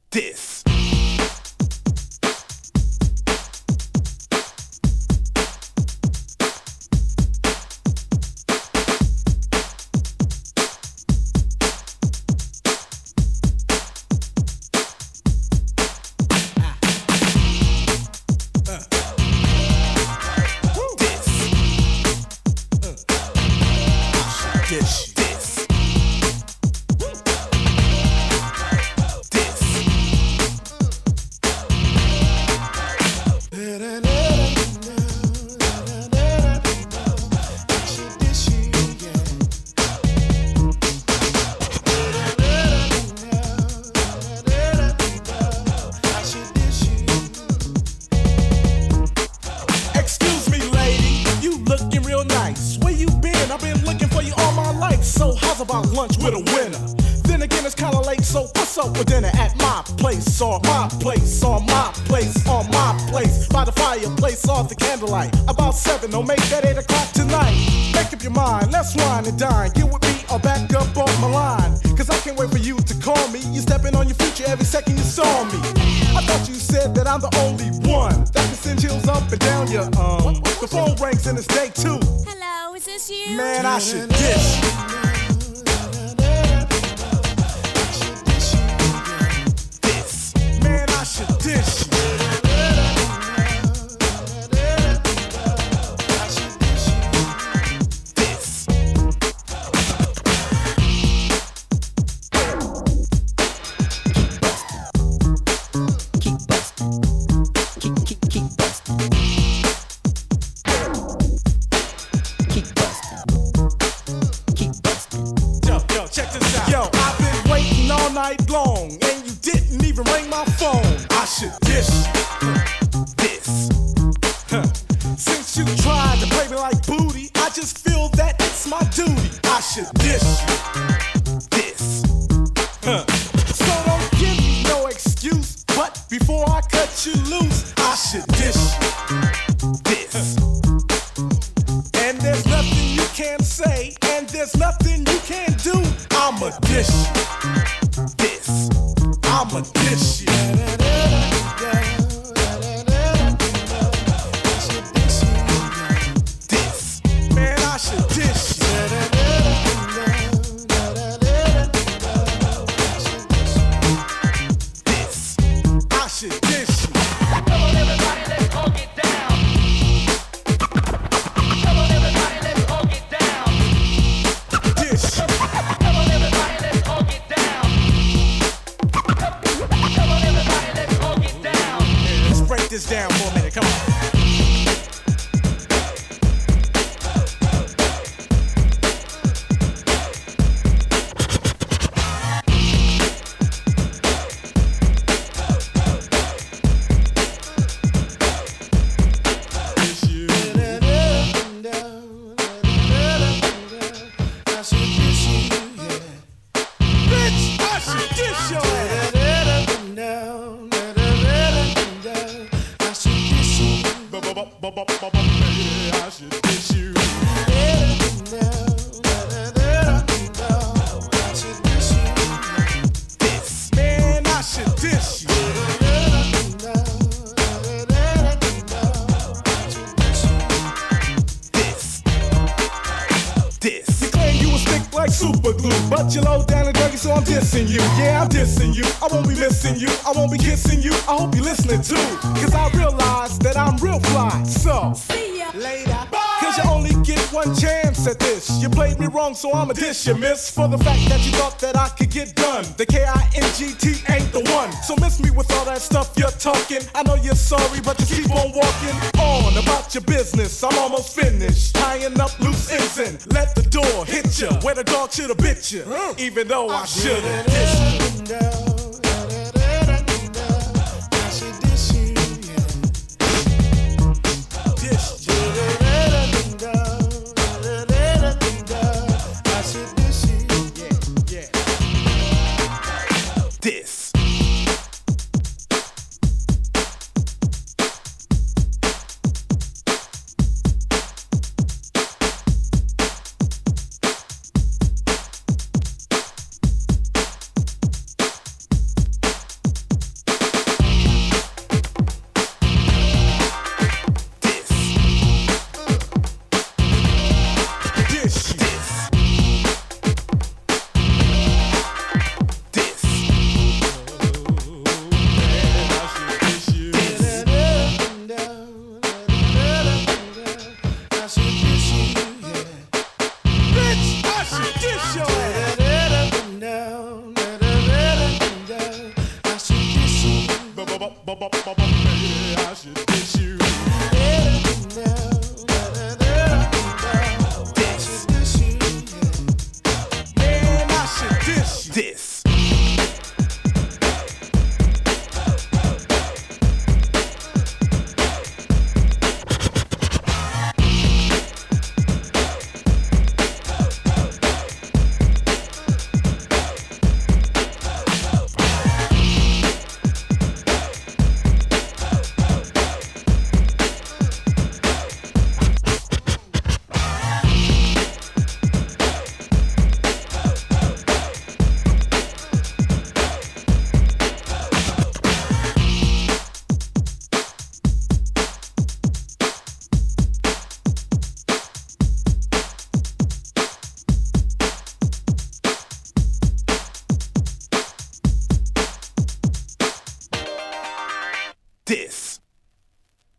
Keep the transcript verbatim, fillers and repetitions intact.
this. Dish. This. This. Excuse me, lady, you looking real nice. Where you been? I've been looking for you all my life. So how's about lunch with a winner? Then again, it's kinda late, so what's up with dinner at my place, or my place, or my place, or my place? By the fireplace, off the candlelight. About seven, don't make that eight o'clock tonight. Make up your mind, let's wine and dine. Get with me or back up off my line. Cause I can't wait for you to call me. You stepping on your future every second you saw me. I thought you said that I'm the only one that can send chills up and down your um. The phone rings and it's day two. Hello, is this you? Man, I should dish. This. Man, I should dish. This. Keep bustin'. Keep, keep, keep bustin'. Keep bustin'. Keep bustin'. Yo, yo, check this out. Yo, I've been waiting all night long, and you didn't even ring my phone. I should dish this. Huh. Since you tried to play me like booty, I just feel that it's my duty. I should dish this. Huh. So don't give me no excuse, but before I cut you loose, I should dish this. And there's nothing you can say, and there's nothing you can do. I'ma dish this. I'ma dish you. This. Man, I should dish you. This. I should dish you. Come on, everybody, let's all get down. Come on, everybody, let's all get down. Dish. Come on, everybody, let's all get down. Come on, everybody, let's all get down. Let's break this down for a minute. Come on. Bitch, I should dish your ass. Ba- ba- ba- ba- ba- ba- ba- yeah, I should dish you. This. Man, I should dish you. This. This. You claim you a stick like super glue, but you low down and dirty, so I'm dissing you. Yeah, I'm dissing you. I won't be missing you. I won't be kissing you. I hope you're listening too. Cause I realize that I'm real fly. So, See ya. later. Cause you only get one chance at this. You played me wrong, so I'ma dish you, miss. For the fact that you thought that I could get done. The K I N G T ain't the one. So miss me with all that stuff you're talking. I know you're sorry, but just keep on walking on about your business. I'm almost finished. Tying up loose ends and let the door hit you. Where the dog should've bit you. Even though I should've dished you. Dished you. Yeah, yeah. This. Maybe I should